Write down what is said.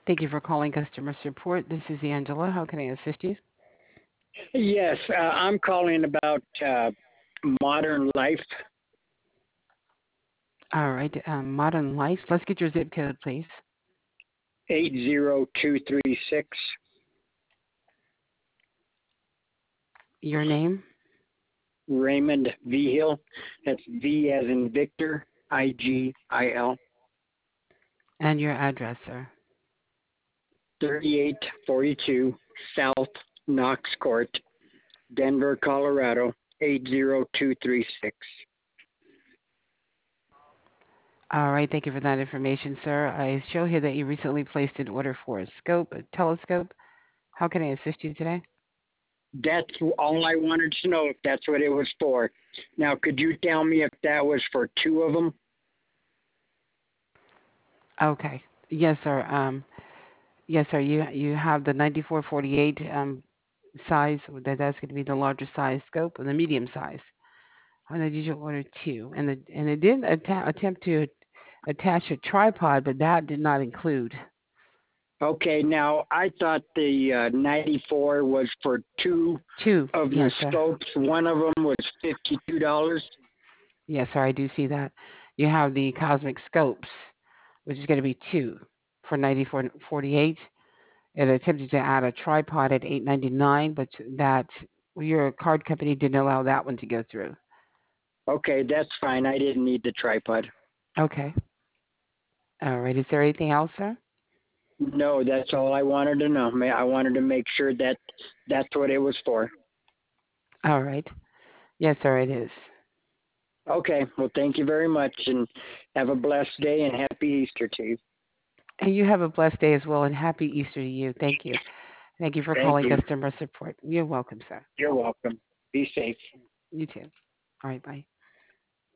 Thank you for calling customer support. This is Angela. How can I assist you? Yes, I'm calling about Modern Life, All right. Modern Life. Let's get your zip code, please. 80236. Your name Raymond Vigil. That's V as in Victor, Igil. and your address, sir. 3842 South Knox Court, Denver, Colorado, 80236. All right. Thank you for that information, sir. I show here that you recently placed an order for a scope, a telescope. How can I assist you today? That's all I wanted to know if that's what it was for. Now, could you tell me if that was for two of them? Okay. Yes, sir. Yes, sir. You have the 9448 size. That's going to be the larger size scope, or the medium size. I know you order two, and it did attempt to attach a tripod, but that did not include Okay, now I thought the 94 was for two two. of the Yes, sir. scopes. One of them was $52. Yes, sir. I do see that. You have the cosmic scopes, which is going to be two for 94.48. It attempted to add a tripod at 8.99, but that your card company didn't allow that one to go through. Okay, that's fine. I didn't need the tripod. Okay. All right. Is there anything else, sir? No, that's all I wanted to know. I wanted to make sure that that's what it was for. All right. Yes, sir. It is. Okay, well, thank you very much, and have a blessed day and happy Easter to you. And you have a blessed day as well, and happy Easter to you. Thank you. Thank you for Thank calling you. customer support. You're welcome, sir. You're welcome. Be safe. You too. All right, bye.